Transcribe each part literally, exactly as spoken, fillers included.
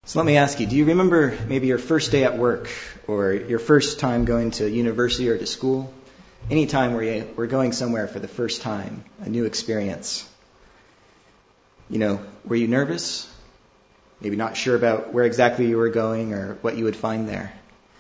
So let me ask you, do you remember maybe your first day at work or your first time going to university or to school? Any time where you were going somewhere for the first time, a new experience. You know, were you nervous? Maybe not sure about where exactly you were going or what you would find there.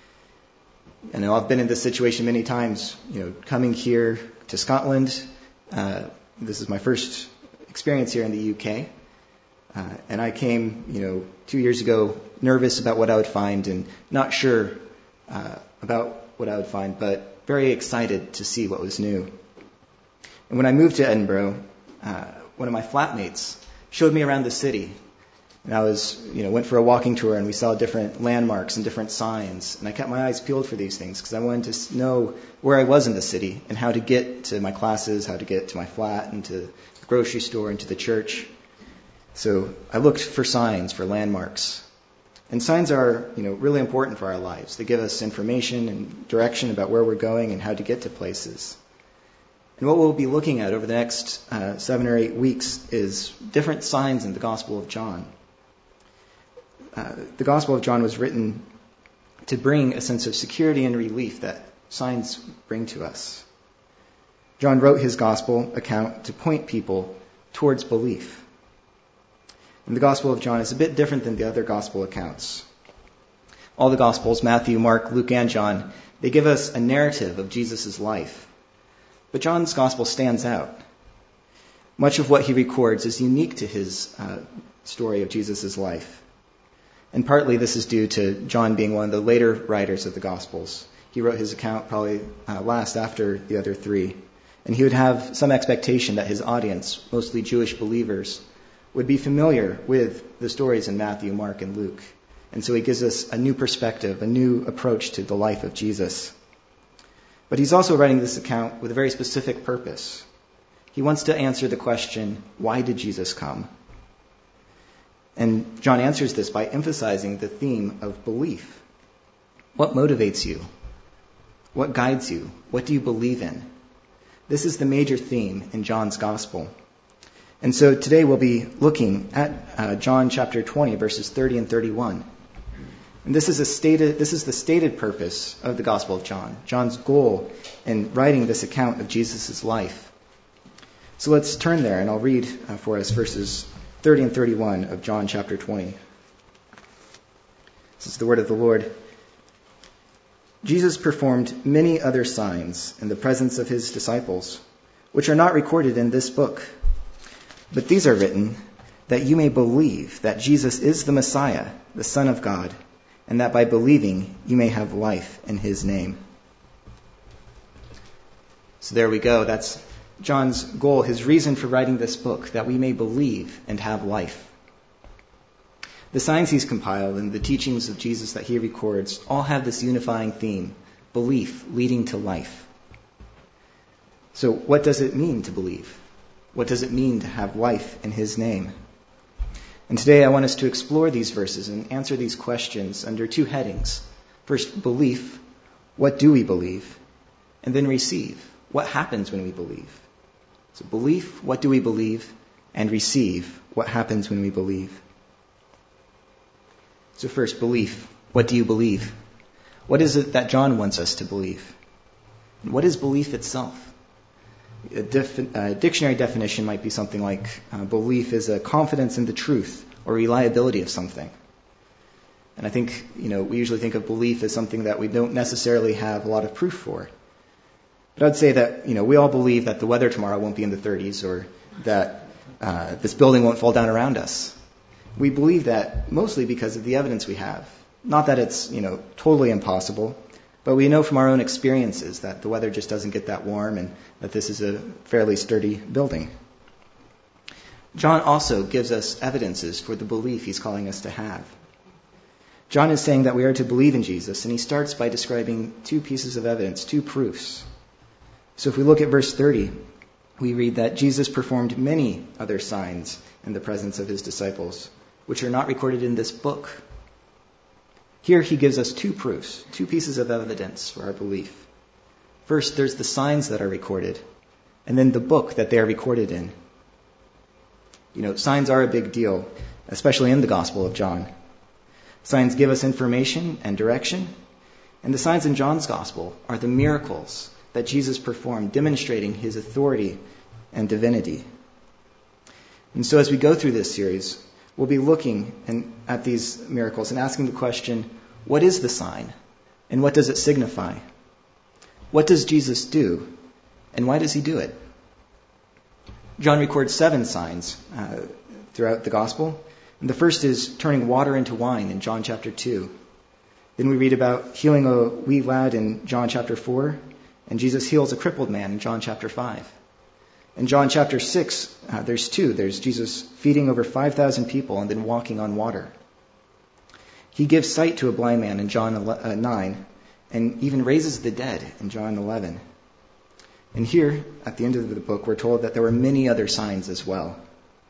I know I've been in this situation many times, you know, coming here to Scotland. Uh, this is my first experience here in the U K. Uh, and I came, you know, two years ago, nervous about what I would find and not sure uh, about what I would find, but very excited to see what was new. And when I moved to Edinburgh, uh, one of my flatmates showed me around the city. And I was, you know, went for a walking tour and we saw different landmarks and different signs. And I kept my eyes peeled for these things because I wanted to know where I was in the city and how to get to my classes, how to get to my flat and to the grocery store and to the church. So I looked for signs, for landmarks. And signs are, you know, really important for our lives. They give us information and direction about where we're going and how to get to places. And what we'll be looking at over the next uh, seven or eight weeks is different signs in the Gospel of John. Uh, the Gospel of John was written to bring a sense of security and relief that signs bring to us. John wrote his Gospel account to point people towards belief. And the Gospel of John is a bit different than the other Gospel accounts. All the Gospels, Matthew, Mark, Luke, and John, they give us a narrative of Jesus' life. But John's Gospel stands out. Much of what he records is unique to his uh, story of Jesus' life. And partly this is due to John being one of the later writers of the Gospels. He wrote his account probably uh, last after the other three. And he would have some expectation that his audience, mostly Jewish believers, would be familiar with the stories in Matthew, Mark, and Luke. And so he gives us a new perspective, a new approach to the life of Jesus. But he's also writing this account with a very specific purpose. He wants to answer the question, why did Jesus come? And John answers this by emphasizing the theme of belief. What motivates you? What guides you? What do you believe in? This is the major theme in John's Gospel. And so today we'll be looking at uh, John chapter twenty, verses thirty and thirty-one. And this is a stated, this is the stated purpose of the Gospel of John, John's goal in writing this account of Jesus' life. So let's turn there, and I'll read uh, for us verses thirty and thirty-one of John chapter twenty. This is the word of the Lord. Jesus performed many other signs in the presence of his disciples, which are not recorded in this book. But these are written that you may believe that Jesus is the Messiah, the Son of God, and that by believing you may have life in his name. So there we go. That's John's goal, his reason for writing this book, that we may believe and have life. The signs he's compiled and the teachings of Jesus that he records all have this unifying theme, belief leading to life. So what does it mean to believe? What does it mean to have life in his name? And today I want us to explore these verses and answer these questions under two headings. First, belief. What do we believe? And then receive. What happens when we believe? So belief, what do we believe? And receive. What happens when we believe? So first, belief. What do you believe? What is it that John wants us to believe? And what is belief itself? A, def- a dictionary definition might be something like uh, belief is a confidence in the truth or reliability of something. And I think, you know, we usually think of belief as something that we don't necessarily have a lot of proof for. But I'd say that, you know, we all believe that the weather tomorrow won't be in the thirties or that uh, this building won't fall down around us. We believe that mostly because of the evidence we have. Not that it's, you know, totally impossible, but we know from our own experiences that the weather just doesn't get that warm and that this is a fairly sturdy building. John also gives us evidences for the belief he's calling us to have. John is saying that we are to believe in Jesus, and he starts by describing two pieces of evidence, two proofs. So if we look at verse thirty, we read that Jesus performed many other signs in the presence of his disciples, which are not recorded in this book. Here he gives us two proofs, two pieces of evidence for our belief. First, there's the signs that are recorded, and then the book that they are recorded in. You know, signs are a big deal, especially in the Gospel of John. Signs give us information and direction, and the signs in John's Gospel are the miracles that Jesus performed, demonstrating his authority and divinity. And so as we go through this series, we'll be looking and, at these miracles and asking the question, what is the sign? And what does it signify? What does Jesus do? And why does he do it? John records seven signs uh, throughout the Gospel. And the first is turning water into wine in John chapter two. Then we read about healing a wee lad in John chapter four. And Jesus heals a crippled man in John chapter five. In John chapter six, uh, there's two. There's Jesus feeding over five thousand people and then walking on water. He gives sight to a blind man in John nine and even raises the dead in John eleven. And here, at the end of the book, we're told that there were many other signs as well.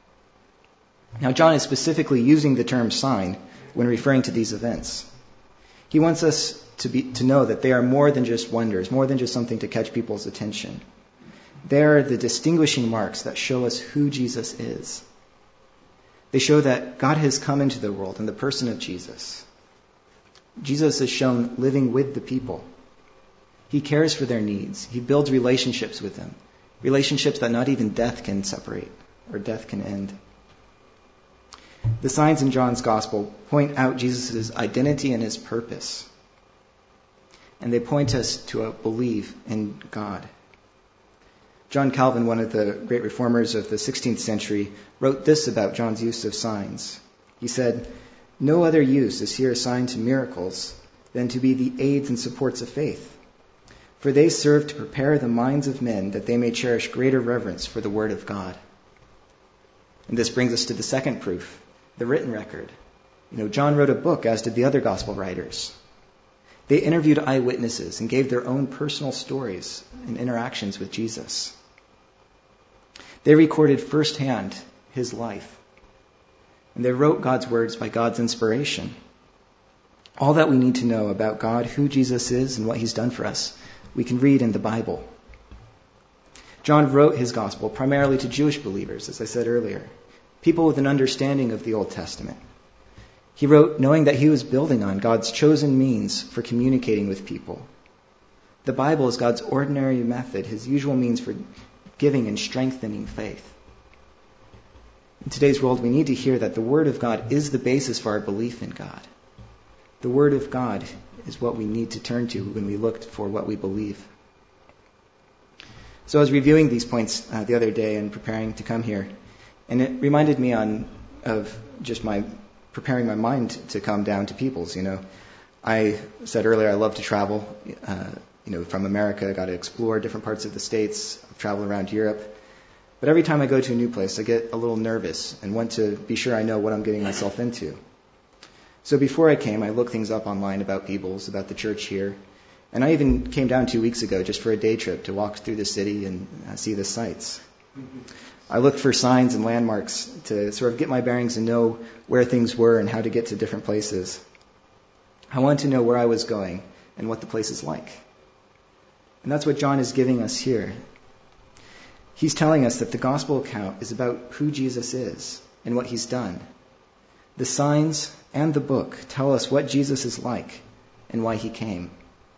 Now, John is specifically using the term sign when referring to these events. He wants us to be to know that they are more than just wonders, more than just something to catch people's attention. They are the distinguishing marks that show us who Jesus is. They show that God has come into the world in the person of Jesus. Jesus is shown living with the people. He cares for their needs. He builds relationships with them, relationships that not even death can separate or death can end. The signs in John's Gospel point out Jesus' identity and his purpose. And they point us to a belief in God. John Calvin, one of the great reformers of the sixteenth century, wrote this about John's use of signs. He said, "No other use is here assigned to miracles than to be the aids and supports of faith. For they serve to prepare the minds of men that they may cherish greater reverence for the Word of God." And this brings us to the second proof, the written record. You know, John wrote a book, as did the other gospel writers. They interviewed eyewitnesses and gave their own personal stories and interactions with Jesus. They recorded firsthand his life. And they wrote God's words by God's inspiration. All that we need to know about God, who Jesus is, and what he's done for us, we can read in the Bible. John wrote his gospel primarily to Jewish believers, as I said earlier, people with an understanding of the Old Testament. He wrote knowing that he was building on God's chosen means for communicating with people. The Bible is God's ordinary method, his usual means for giving and strengthening faith. In today's world, we need to hear that the Word of God is the basis for our belief in God. The Word of God is what we need to turn to when we look for what we believe. So I was reviewing these points uh, the other day and preparing to come here, and it reminded me on of just my preparing my mind to come down to Peoples. You know, I said earlier I love to travel. Uh, you know, from America, I got to explore different parts of the States, travel around Europe. But every time I go to a new place, I get a little nervous and want to be sure I know what I'm getting myself into. So before I came, I looked things up online about Peebles, about the church here. And I even came down two weeks ago just for a day trip to walk through the city and uh, see the sights. Mm-hmm. I looked for signs and landmarks to sort of get my bearings and know where things were and how to get to different places. I wanted to know where I was going and what the place is like. And that's what John is giving us here. He's telling us that the gospel account is about who Jesus is and what he's done. The signs and the book tell us what Jesus is like and why he came.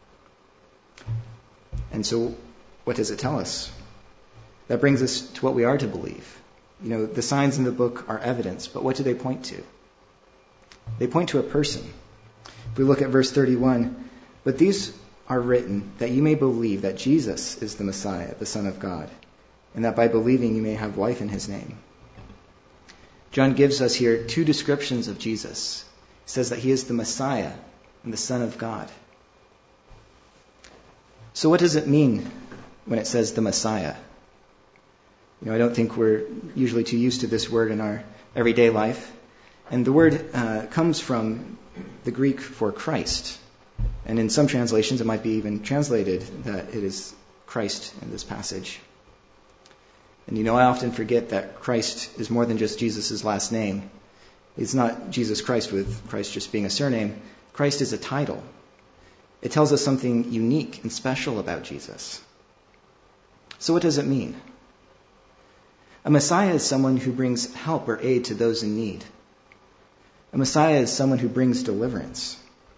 And so, what does it tell us? That brings us to what we are to believe. You know, the signs in the book are evidence, but what do they point to? They point to a person. If we look at verse thirty-one, but these are written that you may believe that Jesus is the Messiah, the Son of God, and that by believing you may have life in his name. John gives us here two descriptions of Jesus. He says that he is the Messiah and the Son of God. So what does it mean when it says the Messiah? You know, I don't think we're usually too used to this word in our everyday life. And the word uh, comes from the Greek for Christ. And in some translations, it might be even translated that it is Christ in this passage. And you know, I often forget that Christ is more than just Jesus' last name. It's not Jesus Christ with Christ just being a surname. Christ is a title. It tells us something unique and special about Jesus. So what does it mean? A Messiah is someone who brings help or aid to those in need. A Messiah is someone who brings deliverance.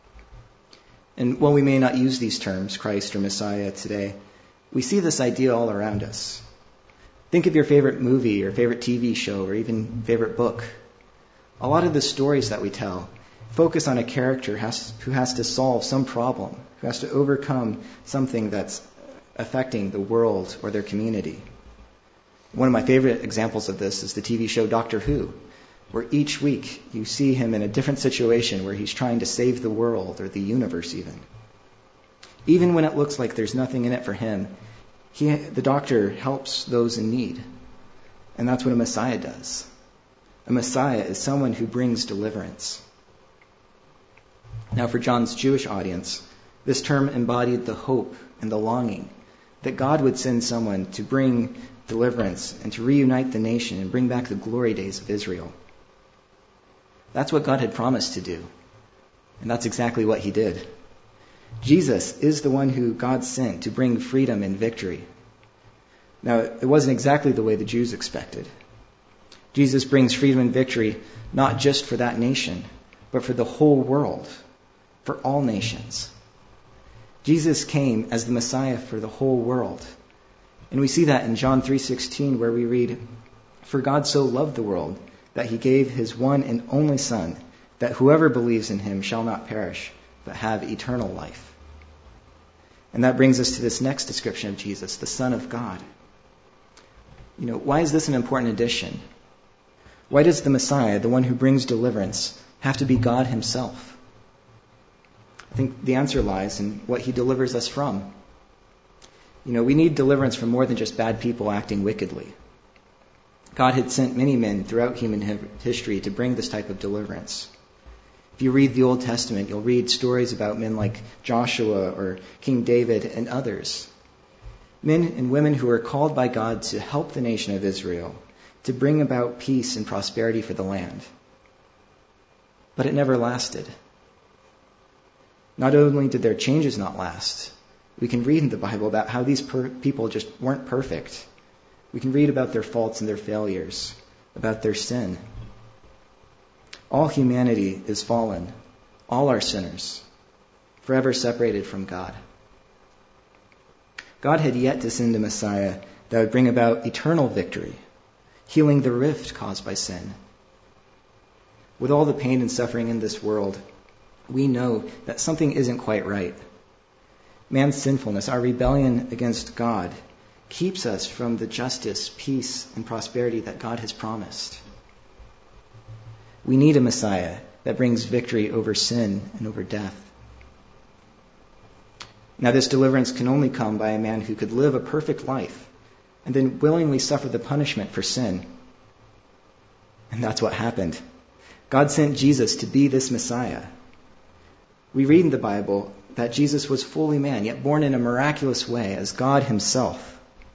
And while we may not use these terms, Christ or Messiah, today, we see this idea all around us. Think of your favorite movie or favorite T V show or even favorite book. A lot of the stories that we tell focus on a character has, who has to solve some problem, who has to overcome something that's affecting the world or their community. One of my favorite examples of this is the T V show Doctor Who, where each week you see him in a different situation where he's trying to save the world or the universe even. Even when it looks like there's nothing in it for him, he, the doctor helps those in need. And that's what a Messiah does. A Messiah is someone who brings deliverance. Now, for John's Jewish audience, this term embodied the hope and the longing that God would send someone to bring deliverance and to reunite the nation and bring back the glory days of Israel. That's what God had promised to do. And that's exactly what he did. Jesus is the one who God sent to bring freedom and victory. Now, it wasn't exactly the way the Jews expected. Jesus brings freedom and victory not just for that nation, but for the whole world, for all nations. Jesus came as the Messiah for the whole world. And we see that in John three sixteen, where we read, "For God so loved the world that he gave his one and only Son, that whoever believes in him shall not perish, but have eternal life." And that brings us to this next description of Jesus, the Son of God. You know, why is this an important addition? Why does the Messiah, the one who brings deliverance, have to be God himself? I think the answer lies in what he delivers us from. You know, we need deliverance from more than just bad people acting wickedly. God had sent many men throughout human history to bring this type of deliverance. If you read the Old Testament, you'll read stories about men like Joshua or King David and others. Men and women who were called by God to help the nation of Israel, to bring about peace and prosperity for the land. But it never lasted. Not only did their changes not last, we can read in the Bible about how these per- people just weren't perfect. We can read about their faults and their failures, about their sin. All humanity is fallen. All are sinners, forever separated from God. God had yet to send a Messiah that would bring about eternal victory, healing the rift caused by sin. With all the pain and suffering in this world, we know that something isn't quite right. Man's sinfulness, our rebellion against God, keeps us from the justice, peace, and prosperity that God has promised. We need a Messiah that brings victory over sin and over death. Now, this deliverance can only come by a man who could live a perfect life and then willingly suffer the punishment for sin. And that's what happened. God sent Jesus to be this Messiah. We read in the Bible that Jesus was fully man, yet born in a miraculous way as God himself.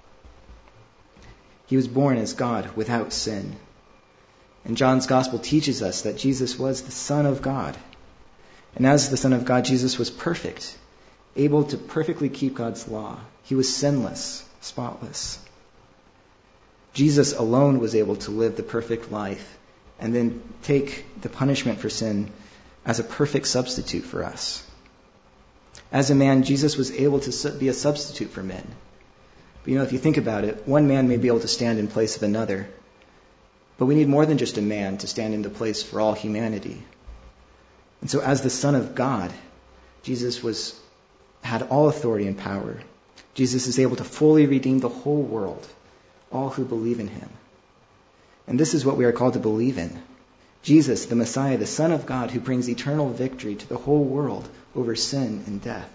He was born as God without sin. And John's Gospel teaches us that Jesus was the Son of God. And as the Son of God, Jesus was perfect, able to perfectly keep God's law. He was sinless, spotless. Jesus alone was able to live the perfect life and then take the punishment for sin as a perfect substitute for us. As a man, Jesus was able to be a substitute for men. But you know, if you think about it, one man may be able to stand in place of another. But we need more than just a man to stand in the place for all humanity. And so as the Son of God, Jesus was had all authority and power. Jesus is able to fully redeem the whole world, all who believe in him. And this is what we are called to believe in. Jesus, the Messiah, the Son of God, who brings eternal victory to the whole world over sin and death.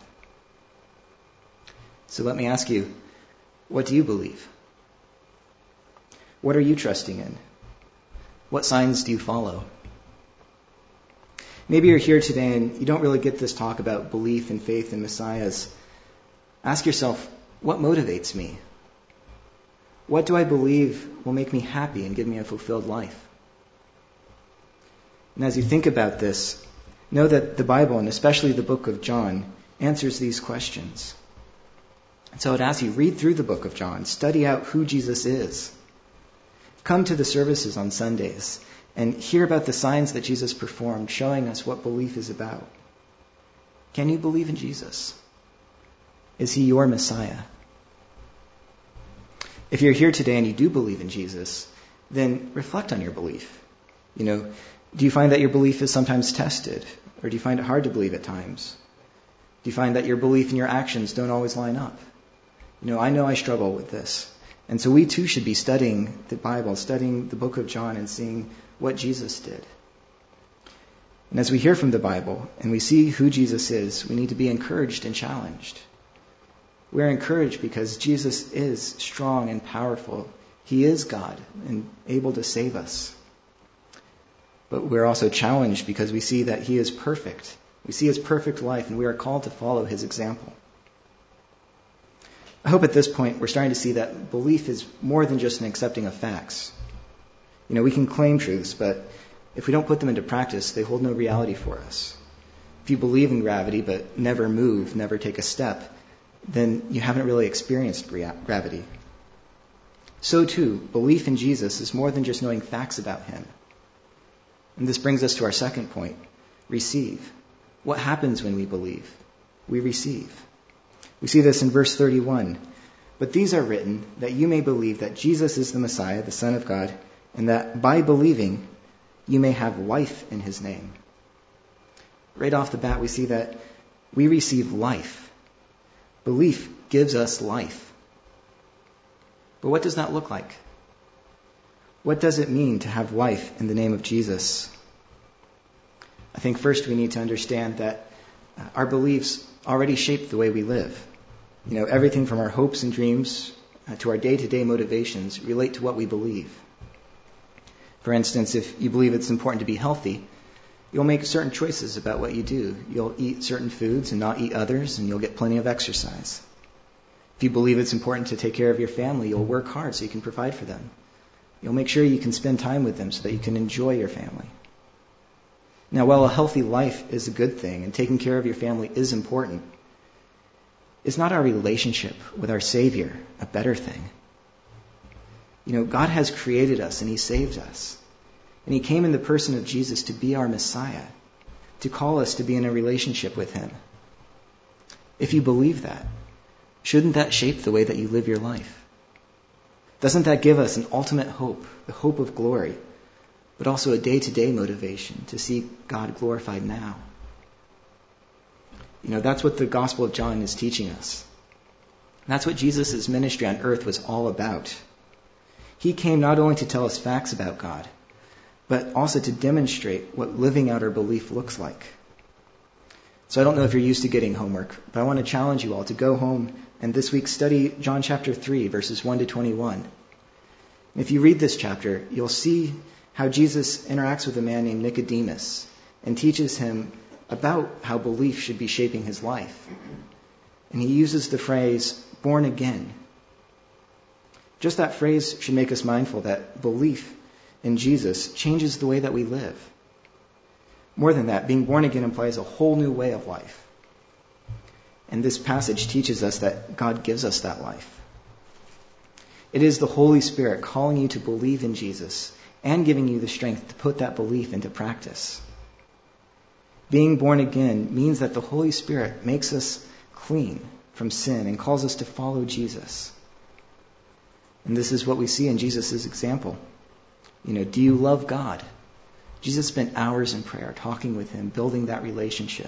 So let me ask you, what do you believe? What are you trusting in? What signs do you follow? Maybe you're here today and you don't really get this talk about belief and faith in Messiahs. Ask yourself, what motivates me? What do I believe will make me happy and give me a fulfilled life? And as you think about this, know that the Bible, and especially the book of John, answers these questions. And so I'd ask you, read through the book of John, study out who Jesus is. Come to the services on Sundays and hear about the signs that Jesus performed, showing us what belief is about. Can you believe in Jesus? Is he your Messiah? If you're here today and you do believe in Jesus, then reflect on your belief. You know, do you find that your belief is sometimes tested? Or do you find it hard to believe at times? Do you find that your belief and your actions don't always line up? You know, I know I struggle with this. And so we too should be studying the Bible, studying the book of John and seeing what Jesus did. And as we hear from the Bible and we see who Jesus is, we need to be encouraged and challenged. We're encouraged because Jesus is strong and powerful. He is God and able to save us. But we're also challenged because we see that he is perfect. We see his perfect life, and we are called to follow his example. I hope at this point we're starting to see that belief is more than just an accepting of facts. You know, we can claim truths, but if we don't put them into practice, they hold no reality for us. If you believe in gravity but never move, never take a step, then you haven't really experienced rea- gravity. So too, belief in Jesus is more than just knowing facts about him. And this brings us to our second point, receive. What happens when we believe? We receive. We see this in verse thirty-one. But these are written that you may believe that Jesus is the Messiah, the Son of God, and that by believing you may have life in his name. Right off the bat, we see that we receive life. Belief gives us life. But what does that look like? What does it mean to have life in the name of Jesus? I think first we need to understand that our beliefs already shape the way we live. You know, everything from our hopes and dreams uh, to our day-to-day motivations relate to what we believe. For instance, if you believe it's important to be healthy, you'll make certain choices about what you do. You'll eat certain foods and not eat others, and you'll get plenty of exercise. If you believe it's important to take care of your family, you'll work hard so you can provide for them. You'll make sure you can spend time with them so that you can enjoy your family. Now, while a healthy life is a good thing and taking care of your family is important, is not our relationship with our Savior a better thing? You know, God has created us and he saved us. And he came in the person of Jesus to be our Messiah, to call us to be in a relationship with him. If you believe that, shouldn't that shape the way that you live your life? Doesn't that give us an ultimate hope, the hope of glory, but also a day-to-day motivation to see God glorified now? You know, that's what the Gospel of John is teaching us. That's what Jesus' ministry on earth was all about. He came not only to tell us facts about God, but also to demonstrate what living out our belief looks like. So I don't know if you're used to getting homework, but I want to challenge you all to go home and this week study John chapter three, verses one to twenty-one. If you read this chapter, you'll see how Jesus interacts with a man named Nicodemus and teaches him about how belief should be shaping his life. And he uses the phrase, born again. Just that phrase should make us mindful that belief in Jesus changes the way that we live. More than that, being born again implies a whole new way of life. And this passage teaches us that God gives us that life. It is the Holy Spirit calling you to believe in Jesus and giving you the strength to put that belief into practice. Being born again means that the Holy Spirit makes us clean from sin and calls us to follow Jesus. And this is what we see in Jesus' example. You know, do you love God? Jesus spent hours in prayer talking with him, building that relationship.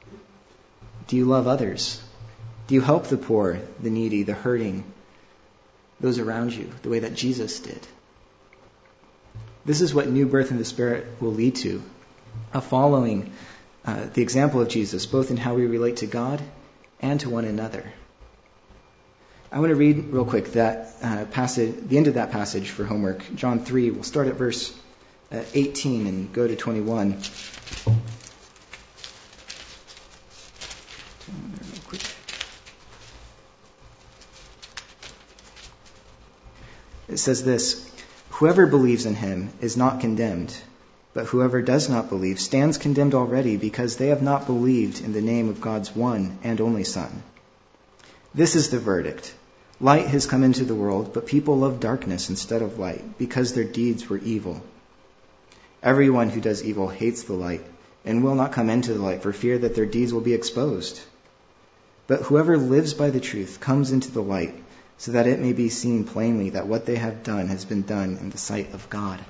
Do you love others? Do you help the poor, the needy, the hurting, those around you, the way that Jesus did? This is what new birth in the Spirit will lead to, a following uh, the example of Jesus, both in how we relate to God and to one another. I want to read real quick that uh, passage, the end of that passage for homework, John three. We'll start at verse uh, eighteen and go to twenty-one. It says this, whoever believes in him is not condemned, but whoever does not believe stands condemned already because they have not believed in the name of God's one and only Son. This is the verdict. Light has come into the world, but people love darkness instead of light because their deeds were evil. Everyone who does evil hates the light and will not come into the light for fear that their deeds will be exposed. But whoever lives by the truth comes into the light, so that it may be seen plainly that what they have done has been done in the sight of God.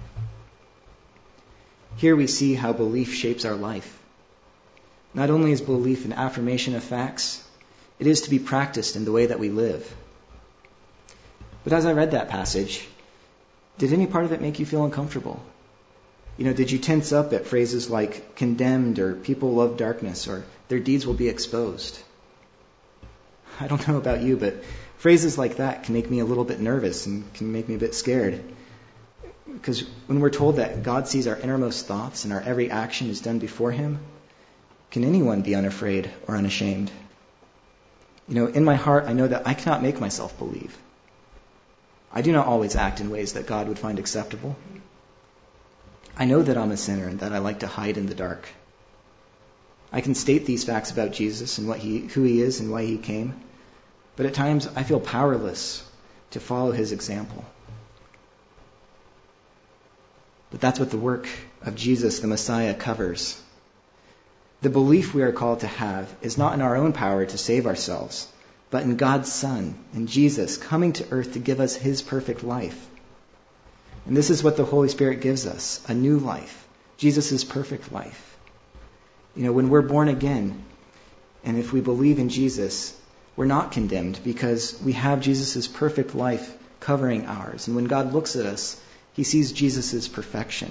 Here we see how belief shapes our life. Not only is belief an affirmation of facts, it is to be practiced in the way that we live. But as I read that passage, did any part of it make you feel uncomfortable? You know, did you tense up at phrases like condemned or people love darkness or their deeds will be exposed? I don't know about you, but phrases like that can make me a little bit nervous and can make me a bit scared. Because when we're told that God sees our innermost thoughts and our every action is done before him, can anyone be unafraid or unashamed? You know, in my heart, I know that I cannot make myself believe. I do not always act in ways that God would find acceptable. I know that I'm a sinner and that I like to hide in the dark. I can state these facts about Jesus and what he, who he is and why he came, but at times I feel powerless to follow his example. But that's what the work of Jesus, the Messiah, covers. The belief we are called to have is not in our own power to save ourselves, but in God's Son, in Jesus, coming to earth to give us his perfect life. And this is what the Holy Spirit gives us, a new life, Jesus' perfect life. You know, when we're born again, and if we believe in Jesus, we're not condemned because we have Jesus' perfect life covering ours. And when God looks at us, he sees Jesus' perfection.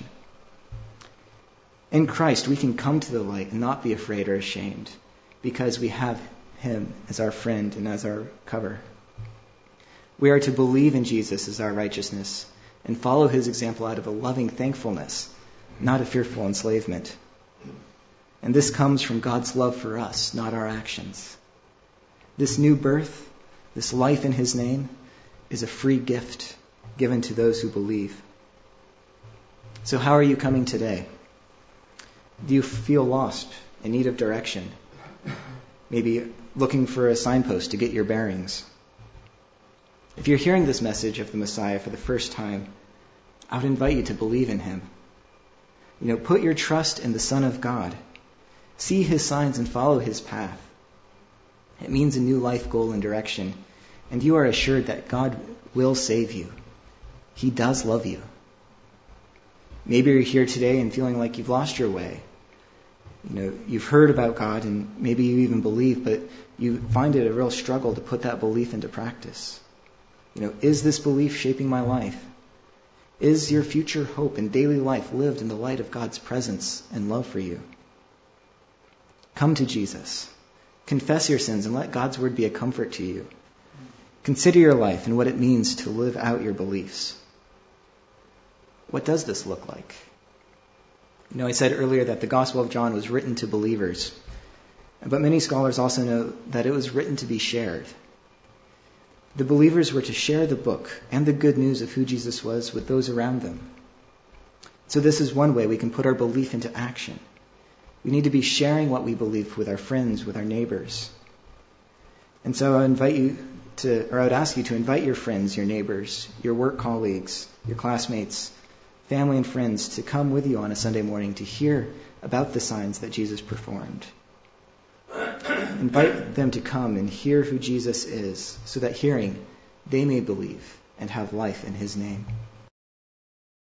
In Christ, we can come to the light and not be afraid or ashamed because we have him as our friend and as our cover. We are to believe in Jesus as our righteousness and follow his example out of a loving thankfulness, not a fearful enslavement. And this comes from God's love for us, not our actions. This new birth, this life in his name, is a free gift given to those who believe. So how are you coming today? Do you feel lost, in need of direction? Maybe looking for a signpost to get your bearings? If you're hearing this message of the Messiah for the first time, I would invite you to believe in him. You know, put your trust in the Son of God. See his signs and follow his path. It means a new life goal and direction, and you are assured that God will save you. He does love you. Maybe you're here today and feeling like you've lost your way. You know, you've heard about God and maybe you even believe, but you find it a real struggle to put that belief into practice. You know, is this belief shaping my life? Is your future hope and daily life lived in the light of God's presence and love for you? Come to Jesus. Confess your sins and let God's word be a comfort to you. Consider your life and what it means to live out your beliefs. What does this look like? You know, I said earlier that the Gospel of John was written to believers, but many scholars also know that it was written to be shared. The believers were to share the book and the good news of who Jesus was with those around them. So this is one way we can put our belief into action. We need to be sharing what we believe with our friends, with our neighbors. And so I invite you to, or I would ask you to invite your friends, your neighbors, your work colleagues, your classmates, family and friends to come with you on a Sunday morning to hear about the signs that Jesus performed. Invite them to come and hear who Jesus is, so that hearing, they may believe and have life in his name.